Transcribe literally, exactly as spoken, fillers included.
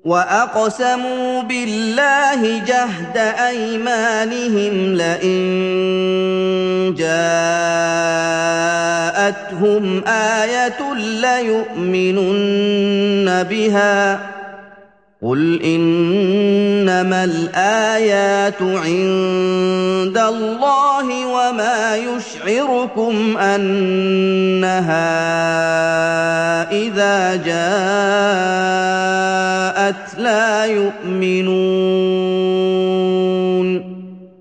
وَأَقْسَمُوا بِاللَّهِ جَهْدَ أَيْمَانِهِمْ لَئِن جَاءَتْهُمْ آيَةٌ لَّيُؤْمِنُنَّ بِهَا ۚ قُلْ إِنَّمَا الْآيَاتُ عِندَ اللَّهِ وَمَا يُشْعِرُكُمْ أَنَّهَا إِذَا جَاءَتْ لَا يُؤْمِنُونَ